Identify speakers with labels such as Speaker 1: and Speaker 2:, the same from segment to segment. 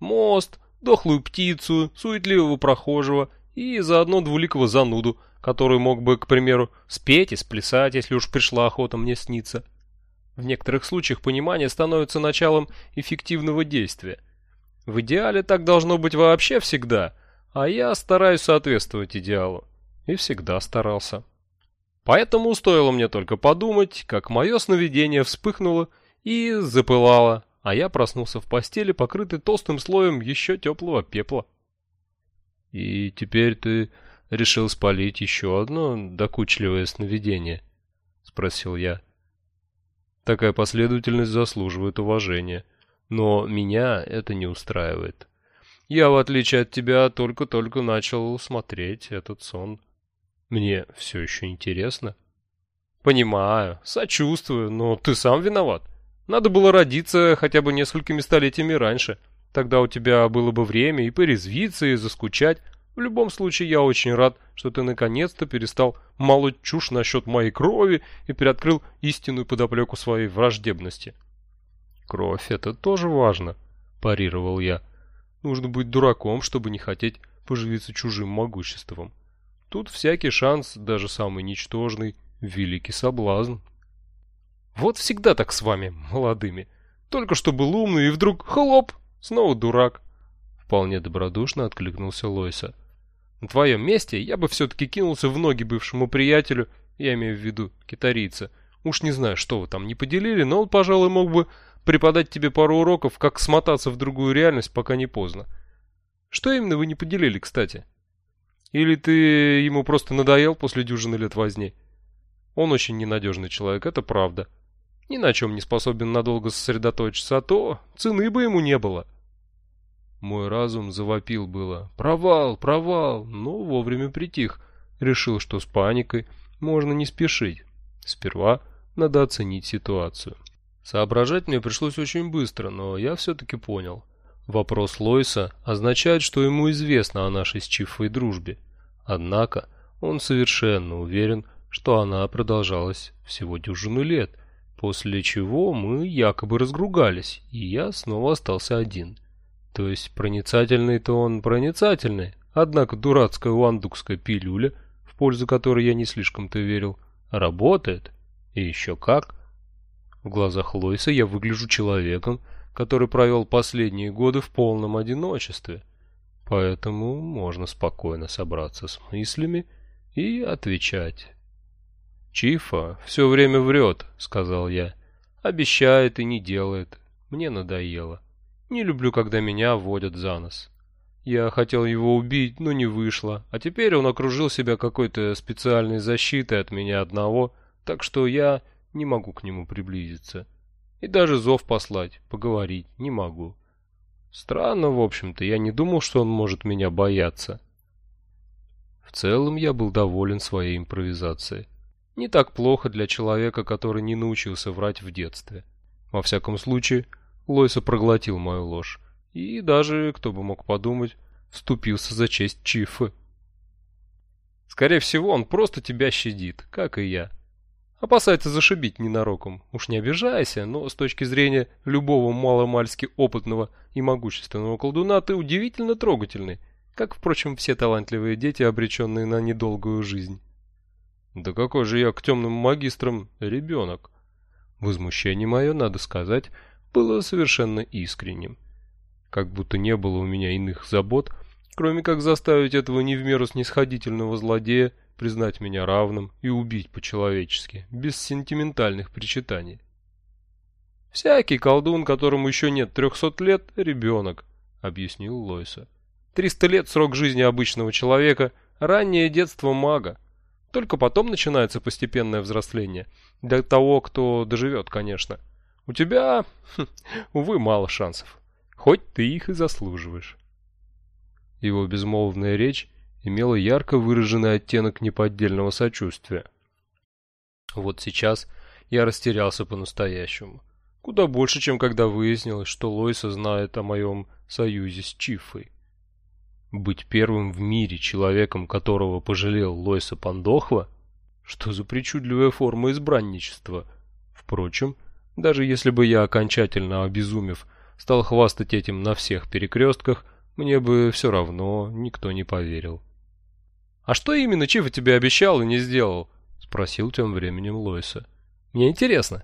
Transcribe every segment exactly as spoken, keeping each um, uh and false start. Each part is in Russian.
Speaker 1: мост, дохлую птицу, суетливого прохожего и заодно двуликого зануду, который мог бы, к примеру, спеть и сплясать, если уж пришла охота мне сниться. В некоторых случаях понимание становится началом эффективного действия. В идеале так должно быть вообще всегда, а я стараюсь соответствовать идеалу. И всегда старался. Поэтому стоило мне только подумать, как мое сновидение вспыхнуло и запылало, а я проснулся в постели, покрытый толстым слоем еще теплого пепла. «И теперь ты решил спалить еще одно докучливое сновидение?» — спросил я. «Такая последовательность заслуживает уважения, но меня это не устраивает. Я, в отличие от тебя, только-только начал смотреть этот сон. Мне все еще интересно». «Понимаю, сочувствую, но ты сам виноват. Надо было родиться хотя бы несколькими столетиями раньше. Тогда у тебя было бы время и порезвиться, и заскучать. В любом случае, я очень рад, что ты наконец-то перестал молоть чушь насчет моей крови и приоткрыл истинную подоплеку своей враждебности». «Кровь — это тоже важно», — парировал я. «Нужно быть дураком, чтобы не хотеть поживиться чужим могуществом. Тут всякий шанс, даже самый ничтожный, великий соблазн». «Вот всегда так с вами, молодыми. Только что был умный, и вдруг хлоп, снова дурак». Вполне добродушно откликнулся Лойса. «На твоем месте я бы все-таки кинулся в ноги бывшему приятелю, я имею в виду китарийца. Уж не знаю, что вы там не поделили, но он, пожалуй, мог бы преподать тебе пару уроков, как смотаться в другую реальность, пока не поздно. Что именно вы не поделили, кстати? Или ты ему просто надоел после дюжины лет возни? Он очень ненадежный человек, это правда. Ни на чем не способен надолго сосредоточиться, а то цены бы ему не было». Мой разум завопил было: «Провал, провал!», но вовремя притих. Решил, что с паникой можно не спешить. Сперва надо оценить ситуацию. Соображать мне пришлось очень быстро, но я все-таки понял. Вопрос Лойса означает, что ему известно о нашей с Чиффой дружбе. Однако он совершенно уверен, что она продолжалась всего дюжину лет, после чего мы якобы разругались, и я снова остался один. То есть проницательный-то он проницательный, однако дурацкая уандукская пилюля, в пользу которой я не слишком-то верил, работает, и еще как. В глазах Лойса я выгляжу человеком, который провел последние годы в полном одиночестве, поэтому можно спокойно собраться с мыслями и отвечать. «Чиффа все время врет», — сказал я, — «обещает и не делает, мне надоело. Не люблю, когда меня водят за нос. Я хотел его убить, но не вышло, а теперь он окружил себя какой-то специальной защитой от меня одного, так что я не могу к нему приблизиться. И даже зов послать, поговорить не могу. Странно, в общем-то, я не думал, что он может меня бояться». В целом я был доволен своей импровизацией. Не так плохо для человека, который не научился врать в детстве. Во всяком случае, Лойса проглотил мою ложь и даже, кто бы мог подумать, вступился за честь Чиффы. «Скорее всего, он просто тебя щадит, как и я. Опасается зашибить ненароком. Уж не обижайся, но с точки зрения любого маломальски опытного и могущественного колдуна ты удивительно трогательный, как, впрочем, все талантливые дети, обреченные на недолгую жизнь». «Да какой же я к темным магистрам ребенок?» Возмущение мое, надо сказать, было совершенно искренним. Как будто не было у меня иных забот, кроме как заставить этого не в меру снисходительного злодея признать меня равным и убить по-человечески, без сентиментальных причитаний. «Всякий колдун, которому еще нет трехсот лет, ребенок», — объяснил Лойса. «Триста лет — срок жизни обычного человека, раннее детство мага. Только потом начинается постепенное взросление. Для того, кто доживет, конечно. У тебя, хм, увы, мало шансов. Хоть ты их и заслуживаешь». Его безмолвная речь имела ярко выраженный оттенок неподдельного сочувствия. Вот сейчас я растерялся по-настоящему. Куда больше, чем когда выяснилось, что Лойса знает о моем союзе с Чиффой. Быть первым в мире человеком, которого пожалел Лойса Пандохва? Что за причудливая форма избранничества? Впрочем, даже если бы я, окончательно обезумев, стал хвастать этим на всех перекрестках, мне бы все равно никто не поверил. «А что именно Чифа тебе обещал и не сделал?» — спросил тем временем Лойса. «Мне интересно».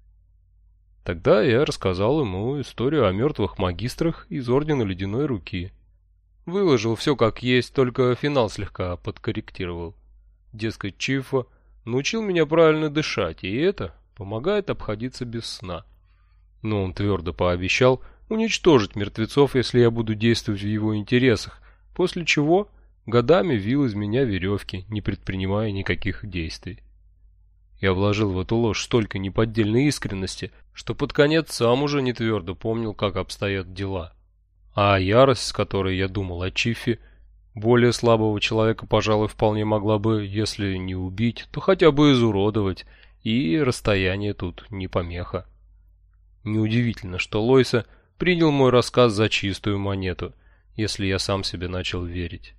Speaker 1: Тогда я рассказал ему историю о мертвых магистрах из Ордена Ледяной Руки. Выложил все как есть, только финал слегка подкорректировал. Дескать, Чифа научил меня правильно дышать, и это помогает обходиться без сна. Но он твердо пообещал уничтожить мертвецов, если я буду действовать в его интересах, после чего годами вил из меня веревки, не предпринимая никаких действий. Я вложил в эту ложь столько неподдельной искренности, что под конец сам уже не твердо помнил, как обстоят дела. А ярость, с которой я думал о Чифе, более слабого человека, пожалуй, вполне могла бы, если не убить, то хотя бы изуродовать, и расстояние тут не помеха. Неудивительно, что Лойса принял мой рассказ за чистую монету, если я сам себе начал верить.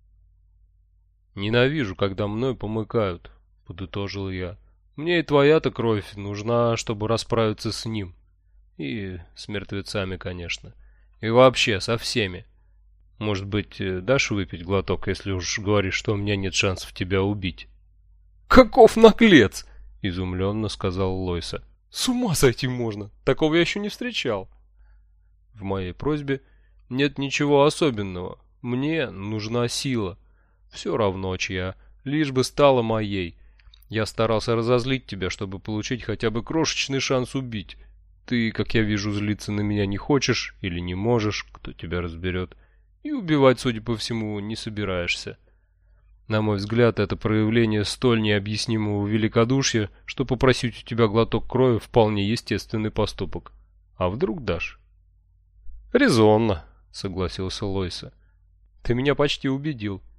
Speaker 1: «Ненавижу, когда мной помыкают», — подытожил я. «Мне и твоя-то кровь нужна, чтобы расправиться с ним. И с мертвецами, конечно. И вообще, со всеми. Может быть, дашь выпить глоток, если уж говоришь, что у меня нет шансов тебя убить?» «Каков наглец!» — изумленно сказал Лойса. «С ума сойти можно! Такого я еще не встречал!» В моей просьбе нет ничего особенного. Мне нужна сила. Все равно чья, лишь бы стала моей. Я старался разозлить тебя, чтобы получить хотя бы крошечный шанс убить. Ты, как я вижу, злиться на меня не хочешь или не можешь, кто тебя разберет. И убивать, судя по всему, не собираешься. На мой взгляд, это проявление столь необъяснимого великодушия, что попросить у тебя глоток крови вполне естественный поступок. А вдруг дашь? «Резонно», — согласился Лойса. «Ты меня почти убедил.